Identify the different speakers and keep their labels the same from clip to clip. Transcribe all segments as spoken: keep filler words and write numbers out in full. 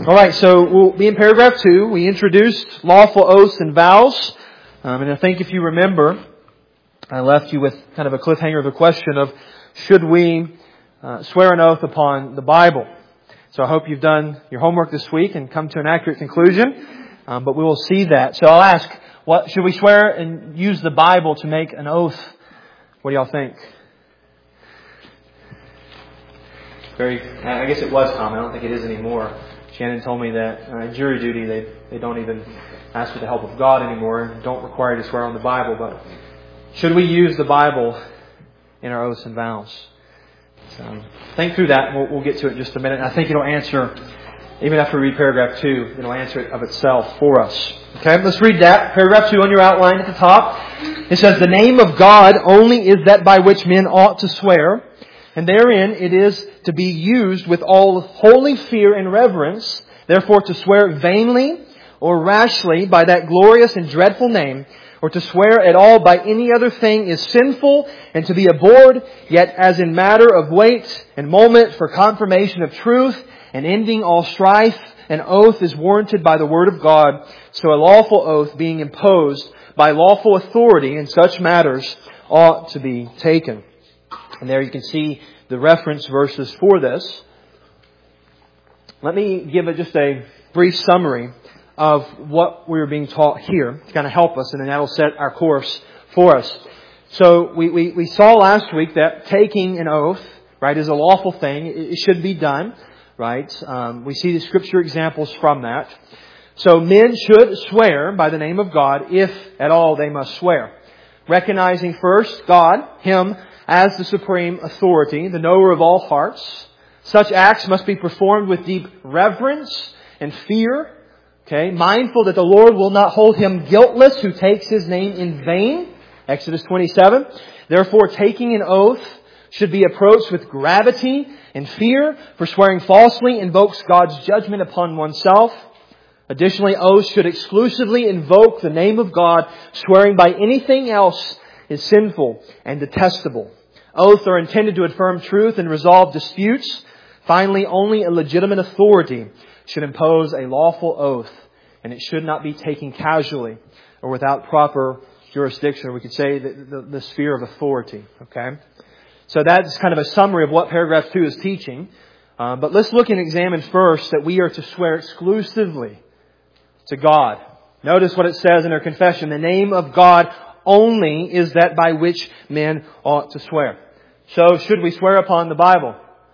Speaker 1: All right, so we'll be in paragraph two. We introduced lawful oaths and vows. Um, and I think if you remember, I left you with kind of a cliffhanger of the question of should we uh, swear an oath upon the Bible? So I hope you've done your homework this week and come to an accurate conclusion. Um, but we will see that. So I'll ask, what should we swear and use the Bible to make an oath? What do y'all think? Very, I guess it was common. I don't think it is anymore. Shannon told me that uh, jury duty, they they don't even ask for the help of God anymore. Don't require you to swear on the Bible. But should we use the Bible in our oaths and vows? So think through that. We'll, we'll get to it in just a minute. I think it'll answer, even after we read paragraph two, it'll answer it of itself for us. Okay, let's read that. Paragraph two on your outline at the top. It says, the name of God only is that by which men ought to swear, and therein it is to be used with all holy fear and reverence. Therefore, to swear vainly or rashly by that glorious and dreadful name, or to swear at all by any other thing is sinful and to be abhorred, yet as in matter of weight and moment for confirmation of truth and ending all strife, an oath is warranted by the Word of God. So a lawful oath being imposed by lawful authority in such matters ought to be taken. And there you can see the reference verses for this. Let me give it just a brief summary of what we were being taught here to kind of help us, and then that will set our course for us. So we, we, we saw last week that taking an oath, right, is a lawful thing. It should be done, right? Um, we see the Scripture examples from that. So men should swear by the name of God, if at all they must swear. Recognizing first God, Him, as the supreme authority, the knower of all hearts. Such acts must be performed with deep reverence and fear. Okay, mindful that the Lord will not hold him guiltless who takes His name in vain. Exodus twenty-seven. Therefore, taking an oath should be approached with gravity and fear, for swearing falsely invokes God's judgment upon oneself. Additionally, oaths should exclusively invoke the name of God. Swearing by anything else is sinful and detestable. Oaths are intended to affirm truth and resolve disputes. Finally, only a legitimate authority should impose a lawful oath, and it should not be taken casually or without proper jurisdiction. We could say the, the, the sphere of authority. Okay, so that's kind of a summary of what paragraph two is teaching. Uh, but let's look and examine first that we are to swear exclusively to God. Notice what it says in our confession: the name of God only is that by which men ought to swear. So, should we swear upon the Bible?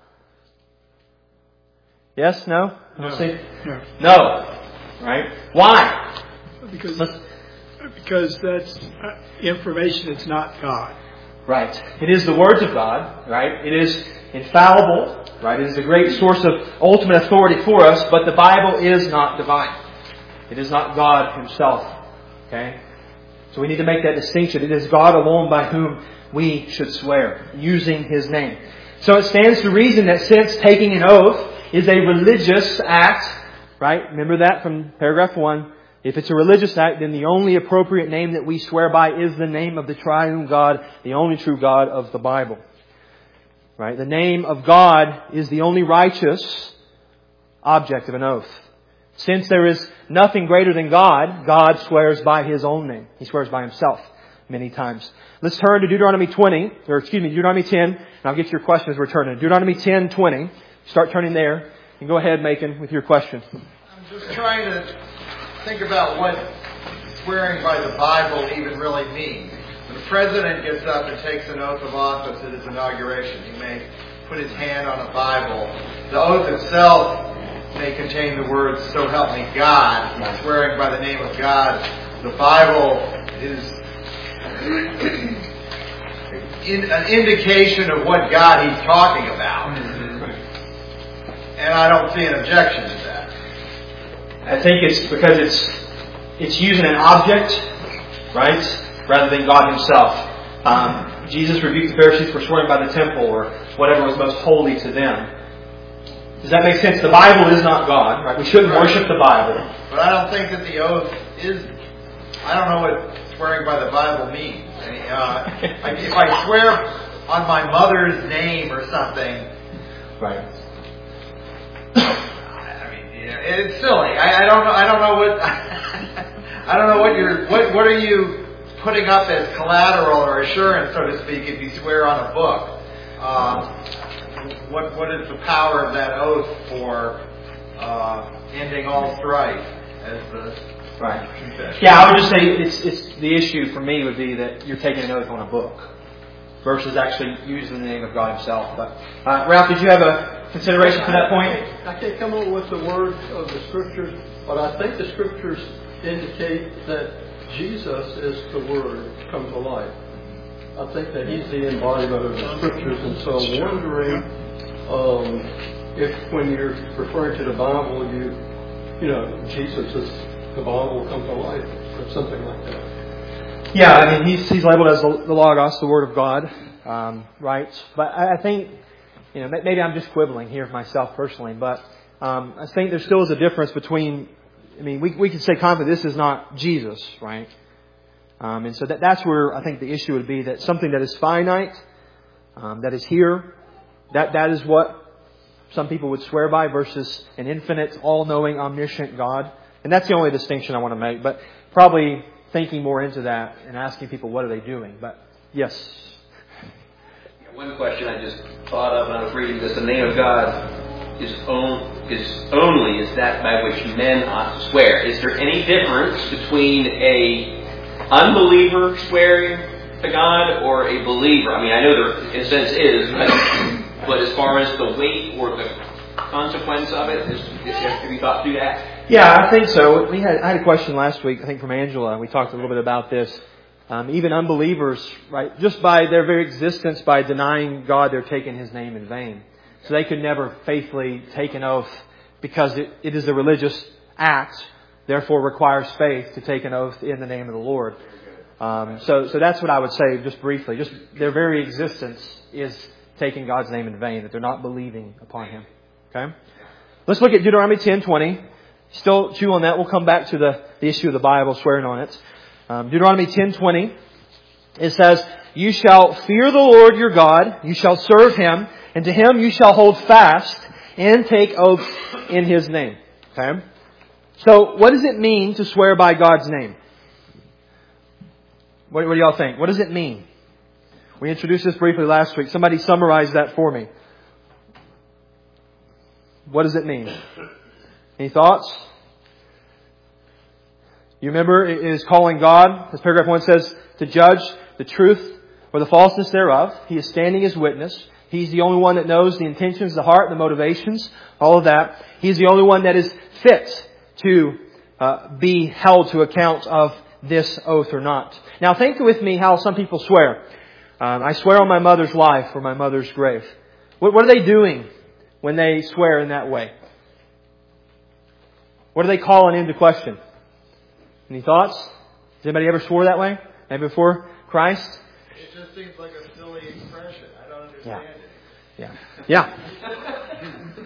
Speaker 1: Yes? No?
Speaker 2: No.
Speaker 1: No. No. Right? Why?
Speaker 2: Because, because that's information that's not God.
Speaker 1: Right. It is the words of God. Right? It is infallible. Right? It is a great source of ultimate authority for us. But the Bible is not divine. It is not God Himself. Okay? So we need to make that distinction. It is God alone by whom we should swear, using His name. So it stands to reason that since taking an oath is a religious act, right? Remember that from paragraph one. If it's a religious act, then the only appropriate name that we swear by is the name of the triune God, the only true God of the Bible. Right? The name of God is the only righteous object of an oath. Since there is nothing greater than God, God swears by His own name. He swears by Himself many times. Let's turn to Deuteronomy twenty, or excuse me, Deuteronomy ten, and I'll get to your question as we're turning. Deuteronomy ten twenty. Start turning there, and go ahead, Macon, with your question.
Speaker 3: I'm just trying to think about what swearing by the Bible even really means. When the President gets up and takes an oath of office at his inauguration, he may put his hand on a Bible. The oath itself may contain the words, "So help me God," swearing by the name of God. The Bible is in, an indication of what God He's talking about. And I don't see an objection to that.
Speaker 1: I think it's because it's it's using an object, right, rather than God Himself. Um, Jesus rebuked the Pharisees for swearing by the temple or whatever was most holy to them. Does that make sense? The Bible is not God, right? We shouldn't
Speaker 3: right.
Speaker 1: worship the Bible.
Speaker 3: But I don't think that the oath is... I don't know what swearing by the Bible means. I mean, uh, like if I swear on my mother's name or something...
Speaker 1: Right.
Speaker 3: I mean, you know, it, it's silly. I, I don't know. I don't know what. I don't know what you're. What What are you putting up as collateral or assurance, so to speak, if you swear on a book? Um, what What is the power of that oath for uh, ending all strife? As the
Speaker 1: Right.
Speaker 3: confession?
Speaker 1: Yeah, I would just say it's it's the issue for me would be that you're taking an oath on a book versus actually using the name of God Himself. But uh, Ralph, did you have a consideration for that point?
Speaker 4: I can't come up with the words of the Scriptures, but I think the Scriptures indicate that Jesus is the Word come to life. I think that He's the embodiment of the Scriptures, and so I'm wondering um, if when you're referring to the Bible, you you know, Jesus is the Bible come to life, or something like that.
Speaker 1: Yeah, I mean, he's he's labeled as the, the Logos, the Word of God, um, right? But I, I think, you know, maybe I'm just quibbling here myself personally, but um, I think there still is a difference between. I mean, we we can say confidently this is not Jesus, right? Um, and so that that's where I think the issue would be that something that is finite, um, that is here, that that is what some people would swear by versus an infinite, all-knowing, omniscient God. And that's the only distinction I want to make. But probably thinking more into that and asking people, what are they doing? But yes.
Speaker 5: One question I just thought of when I was reading this: the name of God is, on, is only is that by which men ought to swear. Is there any difference between a unbeliever swearing to God or a believer? I mean, I know there in a sense is, but but as far as the weight or the consequence of it, is, is, have you thought through that?
Speaker 1: Yeah, I think so. We had I had a question last week, I think from Angela. We talked a little bit about this. Um, even unbelievers, right, just by their very existence, by denying God, they're taking His name in vain. So they could never faithfully take an oath because it, it is a religious act, therefore requires faith to take an oath in the name of the Lord. Um, so, so that's what I would say just briefly. Just their very existence is taking God's name in vain, that they're not believing upon Him. Okay? Let's look at Deuteronomy ten twenty. Still chew on that. We'll come back to the, the issue of the Bible, swearing on it. Um, Deuteronomy ten twenty. It says, "You shall fear the Lord your God, you shall serve Him, and to Him you shall hold fast and take oaths in His name." Okay? So, what does it mean to swear by God's name? What, what do y'all think? What does it mean? We introduced this briefly last week. Somebody summarize that for me. What does it mean? Any thoughts? You remember, it is calling God, as paragraph one says, to judge the truth or the falseness thereof. He is standing as witness. He's the only one that knows the intentions, the heart, the motivations, all of that. He's the only one that is fit to uh, be held to account of this oath or not. Now think with me how some people swear. Um, I swear on my mother's life or my mother's grave. What, what are they doing when they swear in that way? What are they calling into question? Any thoughts? Has anybody ever swore that way? Maybe before Christ?
Speaker 3: It just seems like a silly expression. I don't understand
Speaker 1: Yeah.
Speaker 3: it.
Speaker 1: Yeah. Yeah.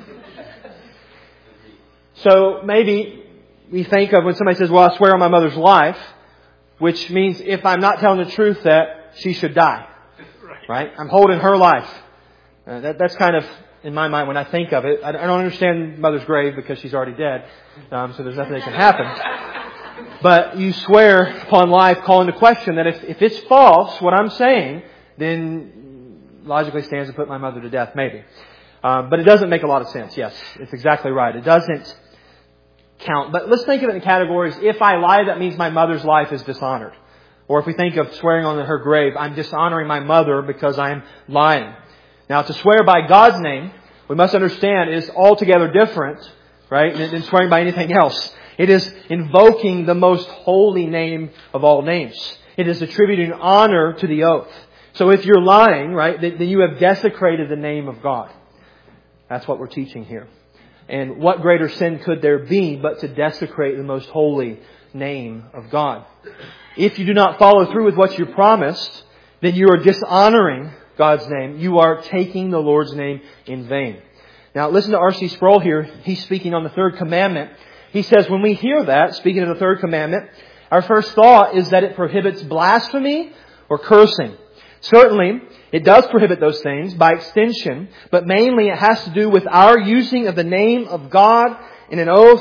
Speaker 1: So maybe we think of when somebody says, well, I swear on my mother's life, which means if I'm not telling the truth that she should die. Right? I'm holding her life. Uh, that, that's kind of, in my mind, when I think of it, I don't understand mother's grave because she's already dead. Um, so there's nothing that can happen. But you swear upon life, calling into question that if, if it's false, what I'm saying, then logically stands to put my mother to death, maybe. Um, but it doesn't make a lot of sense. Yes, it's exactly right. It doesn't count. But let's think of it in categories. If I lie, that means my mother's life is dishonored. Or if we think of swearing on her grave, I'm dishonoring my mother because I'm lying. Now, to swear by God's name, we must understand, is altogether different, right, than swearing by anything else. It is invoking the most holy name of all names. It is attributing honor to the oath. So if you're lying, right, then you have desecrated the name of God. That's what we're teaching here. And what greater sin could there be but to desecrate the most holy name of God? If you do not follow through with what you promised, then you are dishonoring God's name. You are taking the Lord's name in vain. Now listen to R C Sproul here. He's speaking on the third commandment. He says when we hear that, speaking of the third commandment, our first thought is that it prohibits blasphemy or cursing. Certainly, it does prohibit those things by extension, but mainly it has to do with our using of the name of God in an oath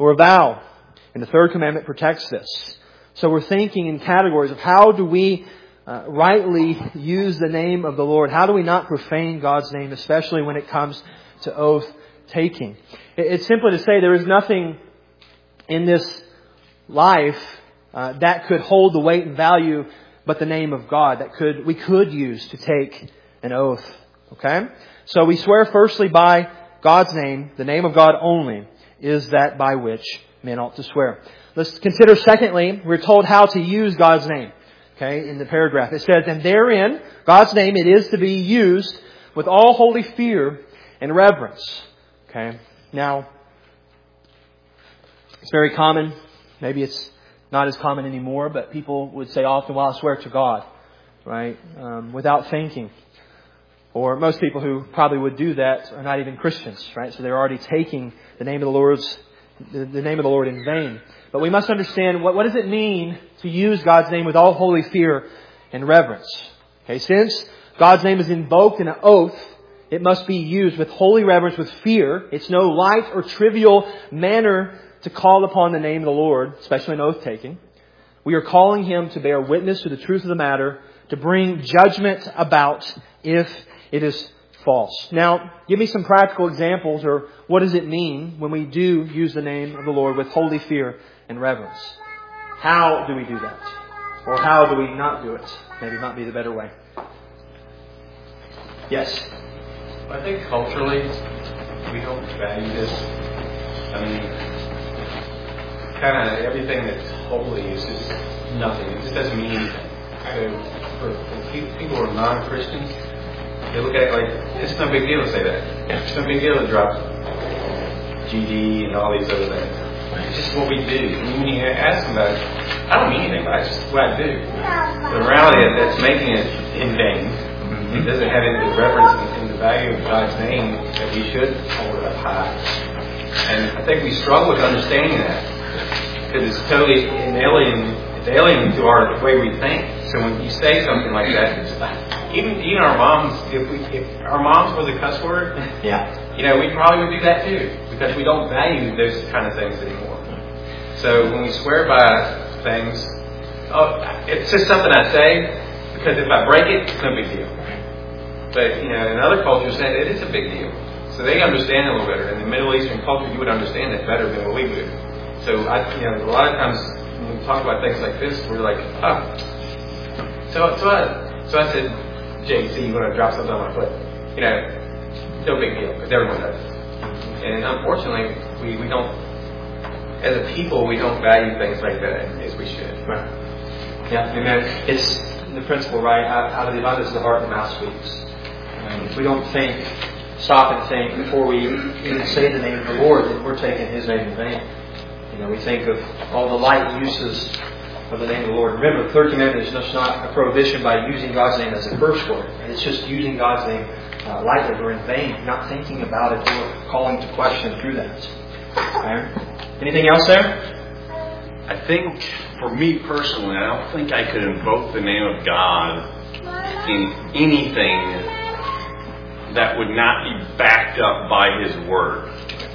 Speaker 1: or a vow. And the third commandment protects this. So we're thinking in categories of how do we uh, rightly use the name of the Lord? How do we not profane God's name, especially when it comes to oath taking? It's simply to say there is nothing in this life uh, that could hold the weight and value but the name of God that could we could use to take an oath. Okay? So we swear firstly by God's name. The name of God only is that by which men ought to swear. Let's consider secondly, we're told how to use God's name. Okay, in the paragraph. It says, and therein, God's name, it is to be used with all holy fear and reverence. Okay. Now, it's very common. Maybe it's not as common anymore, but people would say often, well, I swear to God, right? Um, without thinking. Or most people who probably would do that are not even Christians, right? So they're already taking the name of the Lord's, the, the name of the Lord in vain. But we must understand what, what does it mean to use God's name with all holy fear and reverence. Okay, since God's name is invoked in an oath, it must be used with holy reverence, with fear. It's no light or trivial manner to call upon the name of the Lord, especially in oath taking. We are calling Him to bear witness to the truth of the matter, to bring judgment about if it is false. Now, give me some practical examples, or what does it mean when we do use the name of the Lord with holy fear and reverence? How do we do that? Or how do we not do it? Maybe might be the better way. Yes?
Speaker 6: I think culturally, we don't value this. I mean, kind of everything that's holy is just nothing. It just doesn't mean anything. So for, for people who are non-Christians, they look at it like, it's no big deal to say that. It's no big deal to drop G D and all these other things. It's just what we do. And when you ask them about it, I don't mean anything, but it's just what I do. The reality is that's making it in vain. Mm-hmm. It doesn't have any of the reverence and the value of God's name that we should hold it up high. And I think we struggle with understanding that because it's totally alien, it's alien to our the way we think. So when you say something like that, it's like, even even our moms, if we if our moms was a cuss word,
Speaker 1: yeah,
Speaker 6: you know, we probably would do that too because we don't value those kind of things anymore. So when we swear by things, oh, it's just something I say because if I break it, it's no big deal. But you know, in other cultures, it is a big deal. So they understand it a little better. In the Middle Eastern culture, you would understand that better than what we would. So I, you know, a lot of times when we talk about things like this, we're like, oh, so so I, so I said, J C, you want to drop something on my foot? You know, no big deal because everyone does. And unfortunately, we, we don't, as a people, we don't value things like that as we should.
Speaker 1: Right. Yeah, amen. It's the principle, right? Out of the abundance of the heart, the mouth speaks. Um, if we don't think, stop and think before we even say the name of the Lord, then we're taking His name in vain. You know, we think of all the light uses of the name of the Lord. Remember, the third commandment is just not a prohibition by using God's name as a curse word. It's just using God's name uh, lightly or in vain, not thinking about it or calling to question through that. Okay. Anything else there?
Speaker 7: I think, for me personally, I don't think I could invoke the name of God in anything that would not be backed up by His Word.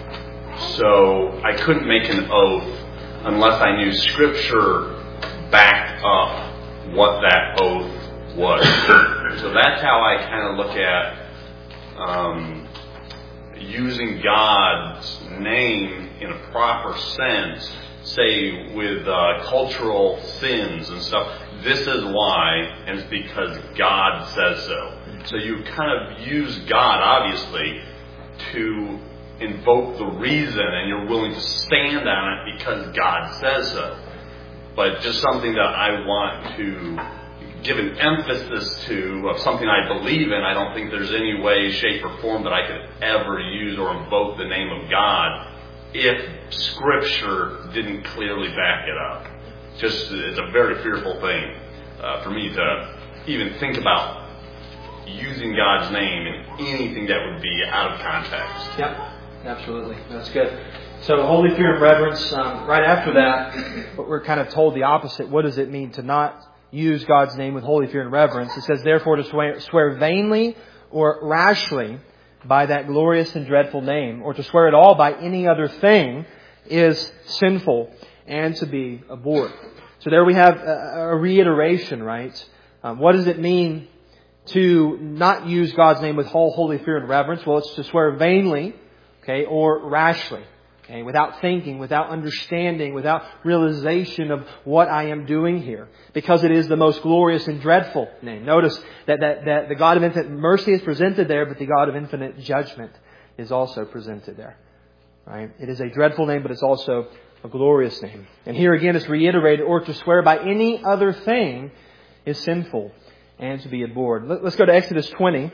Speaker 7: So I couldn't make an oath unless I knew Scripture backed up what that oath was. So that's how I kind of look at um, using God's name in a proper sense, say with uh, cultural sins and stuff. This is why, and it's because God says so. So you kind of use God, obviously, to invoke the reason, and you're willing to stand on it because God says so. But just something that I want to give an emphasis to, of something I believe in, I don't think there's any way, shape, or form that I could ever use or invoke the name of God if Scripture didn't clearly back it up. Just, it's a very fearful thing uh, for me to even think about using God's name in anything that would be out of context.
Speaker 1: Yep, absolutely. That's good. So holy fear and reverence. Um, right after that, but we're kind of told the opposite. What does it mean to not use God's name with holy fear and reverence? It says, therefore, to swear, swear vainly or rashly by that glorious and dreadful name, or to swear at all by any other thing is sinful and to be abhorred. So there we have a, a reiteration, right? Um, what does it mean to not use God's name with all holy fear and reverence? Well, it's to swear vainly, okay, or rashly, okay, without thinking, without understanding, without realization of what I am doing here, because it is the most glorious and dreadful name. Notice that, that, that the God of infinite mercy is presented there, but the God of infinite judgment is also presented there, right? It is a dreadful name, but it's also a glorious name. And here again it's reiterated, or to swear by any other thing is sinful and to be abhorred. Let's go to Exodus twenty.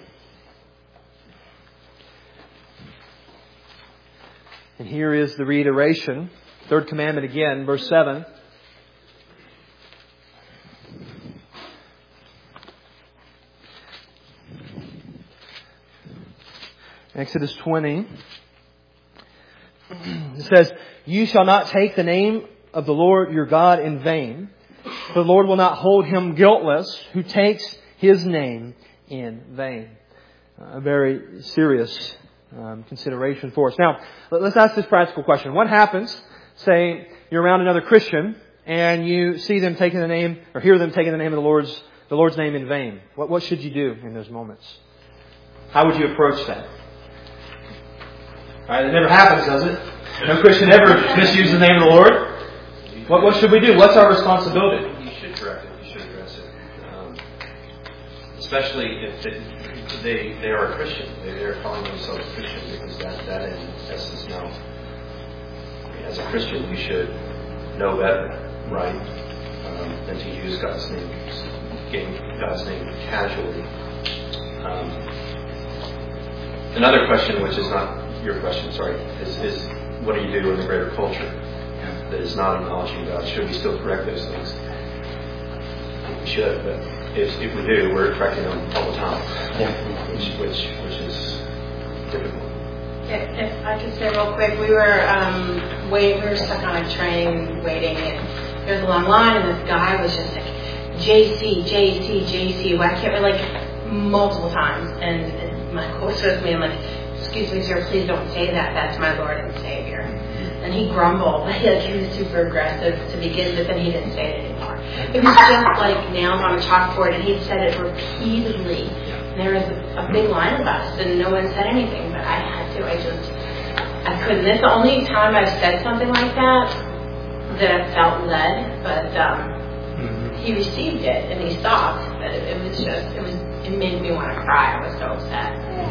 Speaker 1: And here is the reiteration. Third commandment again, verse seven. Exodus twenty. It says, "You shall not take the name of the Lord your God in vain. The Lord will not hold him guiltless who takes his name in vain." A very serious um, consideration for us. Now, let's ask this practical question. What happens, say, you're around another Christian and you see them taking the name, or hear them taking the name of the Lord's, the Lord's name in vain? What, what should you do in those moments? How would you approach that? All right, it never happens, does it? No Christian ever misuses the name of the Lord. What, what should we do? What's our responsibility?
Speaker 6: You should correct it. You should address it. Um, especially if they, they they are a Christian. They, they're calling themselves Christian, because that, that in essence, no. I mean, as a Christian, you should know better, right? Um, than to use God's name, getting God's name casually. Um, another question, which is not your question, sorry, is, is what do you do in the greater culture that is not acknowledging God? Should we still correct those things? I think we should, but if, if we do, we're correcting them all the time, which which which is difficult.
Speaker 8: If, if I could say real quick, we were um, waiting, we were stuck on a train waiting, and there was a long line, and this guy was just like, J C, J C, J C. Why can't we, like, multiple times? And, and my coach was me, I'm like, "Excuse me, sir, please don't say that. That's my Lord and Savior." And he grumbled. Like, he was super aggressive to begin with, and he didn't say it anymore. It was just like nails on a chalkboard, and he said it repeatedly. And there was a, a big line of us, and no one said anything, but I had to. I just, I couldn't. It's the only time I've said something like that that I felt led, but um, mm-hmm. he received it, and he stopped. But it, it was just, it was, it made me want to cry. I was so upset.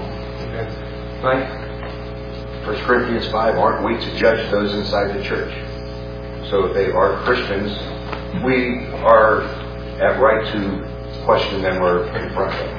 Speaker 1: Okay. Right?
Speaker 9: First Corinthians five, aren't we to judge those inside the church? So if they are Christians, we are at right to question them or confront them.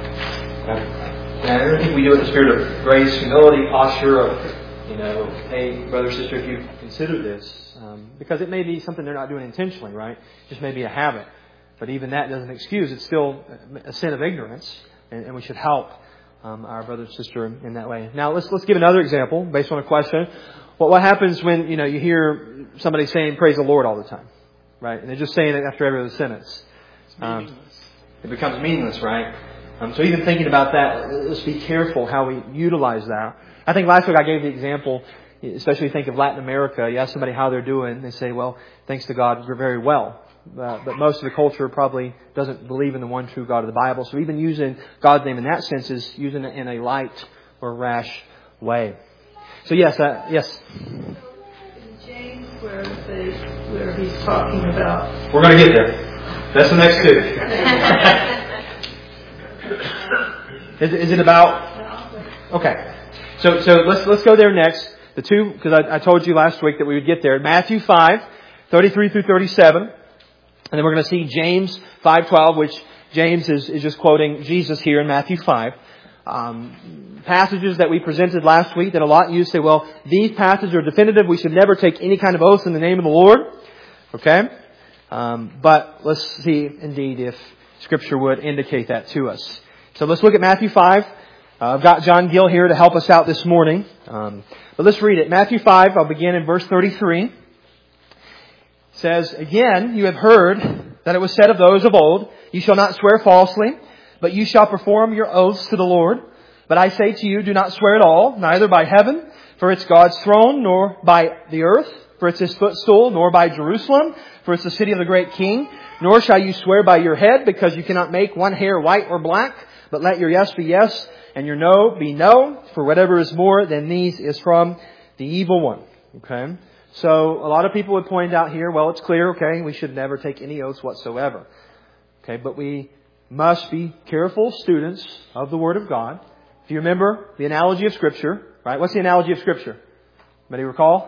Speaker 1: And I think we do it in the spirit of grace, humility, posture of, you know, hey, brother, sister, if you consider this, um, because it may be something they're not doing intentionally, right? It just may be a habit. But even that doesn't excuse. It's still a sin of ignorance, and, and we should help Um, our brother and sister in that way. Now let's let's give another example based on a question. What what happens when you know you hear somebody saying "Praise the Lord" all the time, right? And they're just saying it after every other sentence. Um, it becomes meaningless, right? Um, so even thinking about that, let's be careful how we utilize that. I think last week I gave the example, especially think of Latin America. You ask somebody how they're doing, they say, "Well, thanks to God, we're very well." Uh, but most of the culture probably doesn't believe in the one true God of the Bible. So even using God's name in that sense is using it in a light or rash way. So yes, uh, yes.
Speaker 10: In James, where they, where he's talking about,
Speaker 1: we're going to get there. That's the next two. is, is it about? Okay. So so let's let's go there next. The two, because I, I told you last week that we would get there. Matthew five, thirty-three through thirty-seven. And then we're going to see James five twelve, which James is, is just quoting Jesus here in Matthew five. Um, passages that we presented last week that a lot of you say, well, these passages are definitive. We should never take any kind of oath in the name of the Lord. Okay? Um, but let's see, indeed, if Scripture would indicate that to us. So let's look at Matthew five. Uh, I've got John Gill here to help us out this morning. Um, but let's read it. Matthew five, I'll begin in verse thirty-three. Says, "Again, you have heard that it was said of those of old, you shall not swear falsely, but you shall perform your oaths to the Lord. But I say to you, do not swear at all, neither by heaven, for it's God's throne, nor by the earth, for it's His footstool, nor by Jerusalem, for it's the city of the great King. Nor shall you swear by your head, because you cannot make one hair white or black. But let your yes be yes, and your no be no. For whatever is more than these is from the evil one. Okay? So a lot of people would point out here, well, it's clear, okay, we should never take any oaths whatsoever. Okay, but we must be careful students of the Word of God. If you remember the analogy of Scripture, right? What's the analogy of Scripture? Anybody recall?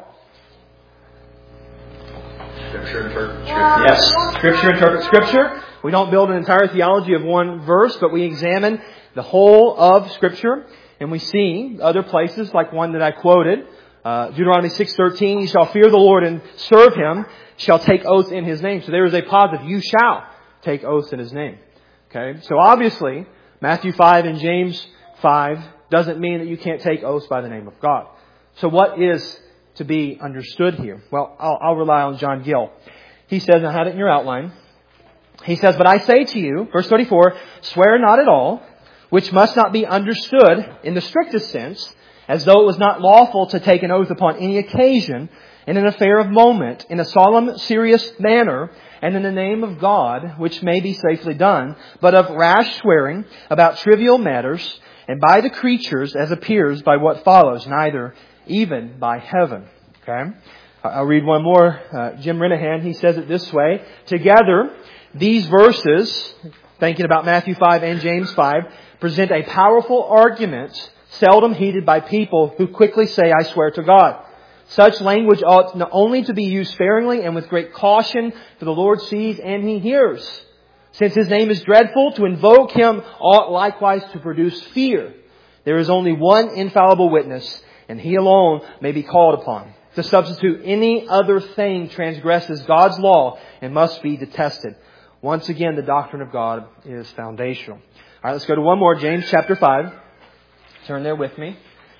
Speaker 9: Scripture interprets Scripture.
Speaker 1: Yes. Scripture interprets Scripture. We don't build an entire theology of one verse, but we examine the whole of Scripture. And we see other places, like one that I quoted, uh, Deuteronomy six thirteen, you shall fear the Lord and serve Him, shall take oath in His name. So there is a positive, you shall take oaths in His name. Okay? So obviously, Matthew five and James five doesn't mean that you can't take oaths by the name of God. So what is to be understood here? Well, I'll, I'll rely on John Gill. He says, I had it in your outline. He says, but I say to you, verse thirty-four, swear not at all, which must not be understood in the strictest sense, as though it was not lawful to take an oath upon any occasion, in an affair of moment, in a solemn, serious manner, and in the name of God, which may be safely done, but of rash swearing about trivial matters, and by the creatures, as appears by what follows, neither even by heaven. Okay? I'll read one more. Uh, Jim Renahan, he says it this way. Together, these verses, thinking about Matthew five and James five, present a powerful argument seldom heeded by people who quickly say, I swear to God. Such language ought not only to be used sparingly and with great caution, for the Lord sees and He hears. Since His name is dreadful, to invoke Him ought likewise to produce fear. There is only one infallible witness, and He alone may be called upon. To substitute any other thing transgresses God's law and must be detested. Once again, the doctrine of God is foundational. All right, let's go to one more. James chapter five. Turn there with me.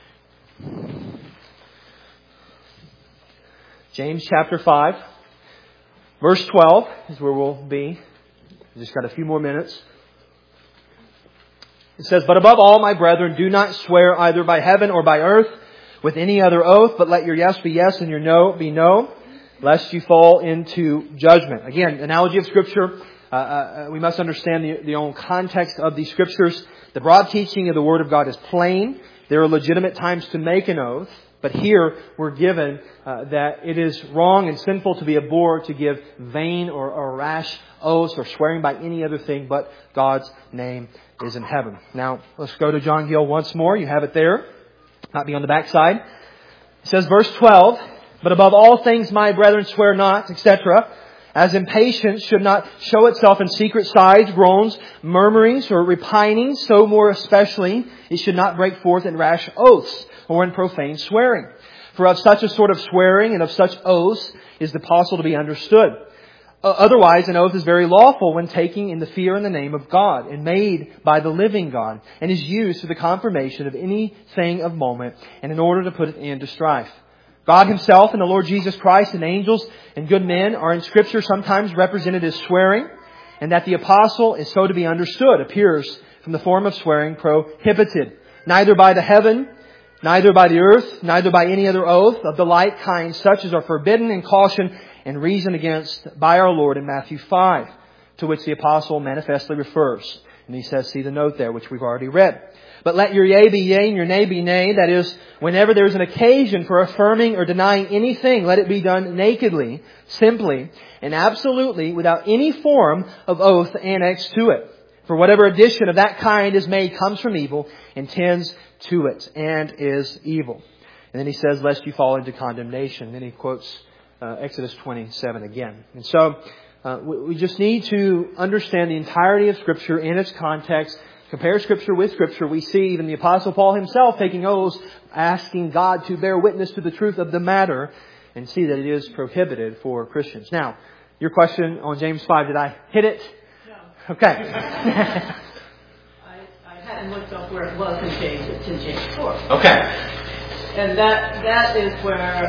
Speaker 1: James chapter five. Verse twelve is where we'll be. We've just got a few more minutes. It says, but above all, my brethren, do not swear either by heaven or by earth with any other oath, but let your yes be yes and your no be no, lest you fall into judgment. Again, analogy of Scripture. Uh, uh, we must understand the, the own context of these Scriptures. The broad teaching of the Word of God is plain. There are legitimate times to make an oath. But here we're given uh, that it is wrong and sinful to be abhorred to give vain or, or rash oaths or swearing by any other thing but God's name is in heaven. Now, let's go to John Gill once more. You have it there. Might be on the back side. It says, verse twelve, but above all things, my brethren, swear not, et cetera, as impatience should not show itself in secret sighs, groans, murmurings, or repinings, so more especially it should not break forth in rash oaths or in profane swearing. For of such a sort of swearing and of such oaths is the apostle to be understood. Uh, otherwise, an oath is very lawful when taking in the fear and the name of God and made by the living God and is used for the confirmation of anything of moment and in order to put an end to strife. God Himself and the Lord Jesus Christ and angels and good men are in Scripture sometimes represented as swearing, and that the apostle is so to be understood appears from the form of swearing prohibited, neither by the heaven, neither by the earth, neither by any other oath of the like kind, such as are forbidden and cautioned and reasoned against by our Lord in Matthew five, to which the apostle manifestly refers. And he says, see the note there, which we've already read. But let your yea be yea and your nay be nay. That is, whenever there is an occasion for affirming or denying anything, let it be done nakedly, simply, and absolutely without any form of oath annexed to it. For whatever addition of that kind is made comes from evil and tends to it and is evil. And then he says, lest you fall into condemnation. Then he quotes uh, Exodus twenty-seven again. And so uh, we, we just need to understand the entirety of Scripture in its context. Compare Scripture with Scripture. We see even the Apostle Paul himself taking oaths, asking God to bear witness to the truth of the matter, and see that it is prohibited for Christians. Now, your question on James five, did I hit it?
Speaker 10: No.
Speaker 1: Okay.
Speaker 10: I, I hadn't looked up where it was in James. It's in James four.
Speaker 1: Okay.
Speaker 10: And that that is where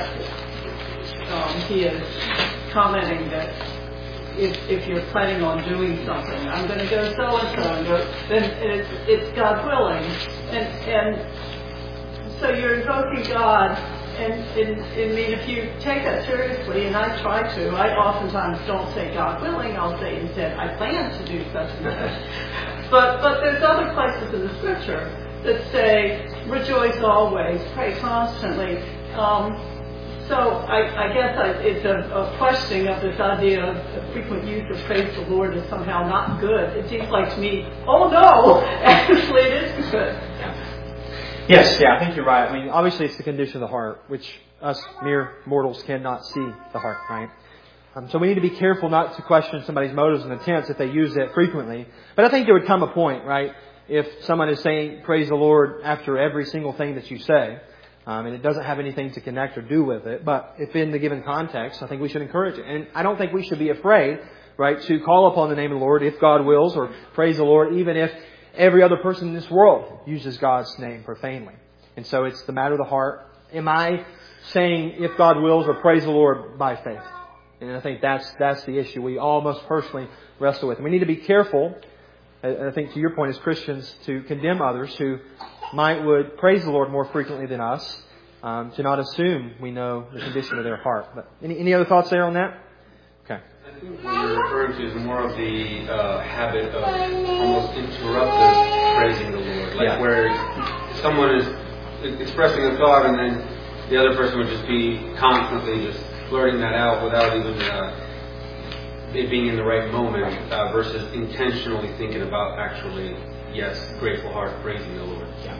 Speaker 10: um, he is commenting that If, if you're planning on doing something, I'm going to go so and so, and go, then it's, it's God willing, and and so you're invoking God, and, and, and I mean, if you take that seriously, and I try to, I oftentimes don't say God willing, I'll say instead, I plan to do such and such. But, but there's other places in the scripture that say, rejoice always, pray constantly. Um, so I, I guess I, it's a, a questioning of this idea of the frequent use of praise the Lord is somehow not good. It seems like to me, oh no, actually it is good.
Speaker 1: Yes, yeah, I think you're right. I mean, obviously it's the condition of the heart, which us mere mortals cannot see the heart, right? Um, so we need to be careful not to question somebody's motives and intents if they use it frequently. But I think there would come a point, right, if someone is saying praise the Lord after every single thing that you say, um, and it doesn't have anything to connect or do with it. But if in the given context, I think we should encourage it. And I don't think we should be afraid, right, to call upon the name of the Lord if God wills, or praise the Lord even if every other person in this world uses God's name profanely. And so it's the matter of the heart. Am I saying if God wills or praise the Lord by faith? And I think that's that's the issue we all most personally wrestle with. And we need to be careful, I think to your point as Christians, to condemn others who might would praise the Lord more frequently than us, um, to not assume we know the condition of their heart. But any, any other thoughts there on that? Okay.
Speaker 6: I think what you're referring to is more of the uh, habit of almost interruptive praising the Lord. Like
Speaker 1: Yeah.
Speaker 6: where someone is expressing a thought and then the other person would just be constantly just blurting that out without even uh, it being in the right moment uh, versus intentionally thinking about actually, yes, grateful heart praising the Lord.
Speaker 1: Yeah.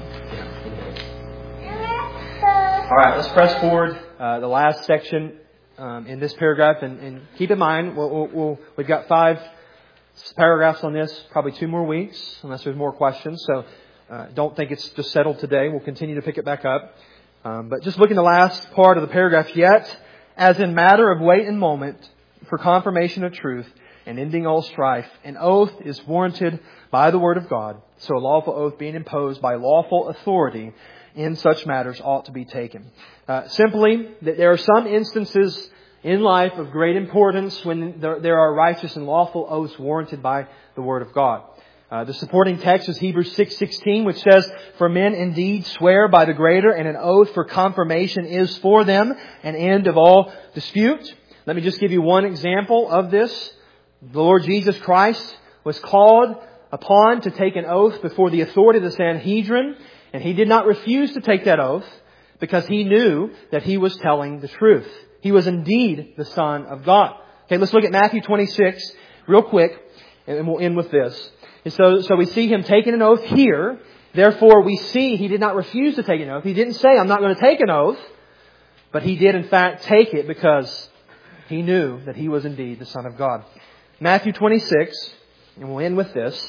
Speaker 1: Yeah. All right, let's press forward. Uh, the last section um, in this paragraph, and, and keep in mind, we'll, we'll, we'll, we've got five paragraphs on this, probably two more weeks, unless there's more questions. So uh, don't think it's just settled today. We'll continue to pick it back up. Um, but just look in the last part of the paragraph. Yet, as in matter of weight and moment, for confirmation of truth and ending all strife, an oath is warranted by the word of God. So a lawful oath being imposed by lawful authority in such matters ought to be taken. Uh, simply, that there are some instances in life of great importance when there, there are righteous and lawful oaths warranted by the word of God. Uh, the supporting text is Hebrews six sixteen, which says, "For men indeed swear by the greater, and an oath for confirmation is for them an end of all dispute." Let me just give you one example of this. The Lord Jesus Christ was called upon to take an oath before the authority of the Sanhedrin, and He did not refuse to take that oath because He knew that He was telling the truth. He was indeed the Son of God. Okay, let's look at Matthew twenty-six real quick, and we'll end with this. And so, so we see Him taking an oath here. Therefore, we see He did not refuse to take an oath. He didn't say, "I'm not going to take an oath." But He did, in fact, take it because He knew that He was indeed the Son of God. Matthew twenty-six, and we'll end with this.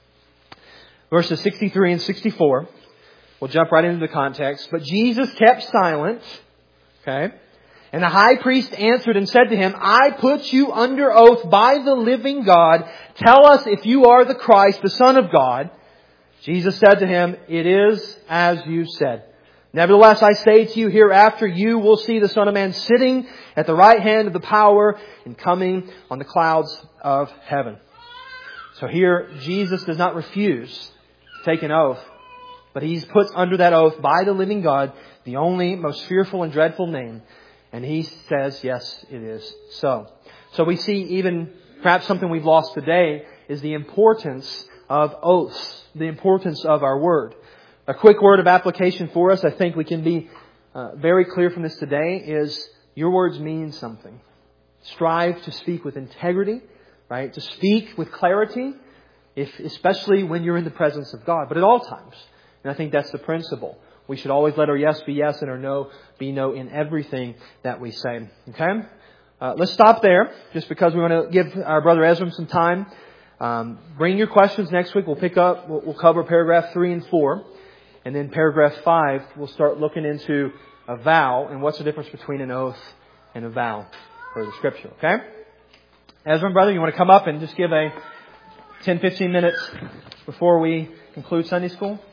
Speaker 1: Verses sixty-three and sixty-four. We'll jump right into the context. "But Jesus kept silent." Okay. "And the high priest answered and said to Him, I put you under oath by the living God. Tell us if you are the Christ, the Son of God. Jesus said to him, It is as you said. Nevertheless, I say to you, hereafter you will see the Son of Man sitting at the right hand of the power and coming on the clouds of heaven." So here, Jesus does not refuse to take an oath, but He's put under that oath by the living God, the only most fearful and dreadful name. And He says, yes, it is so. So we see even perhaps something we've lost today is the importance of oaths, the importance of our word. A quick word of application for us, I think we can be uh, very clear from this today, is your words mean something. Strive to speak with integrity, right? To speak with clarity, if, especially when you're in the presence of God, but at all times. And I think that's the principle. We should always let our yes be yes and our no be no in everything that we say. Okay? Uh, let's stop there, just because we want to give our brother Ezra some time. Um, bring your questions next week. We'll pick up, we'll, we'll cover paragraph three and four. And then paragraph five, we'll start looking into a vow and what's the difference between an oath and a vow for the Scripture. Okay? Ezra, brother, you want to come up and just give a ten, fifteen minutes before we conclude Sunday school?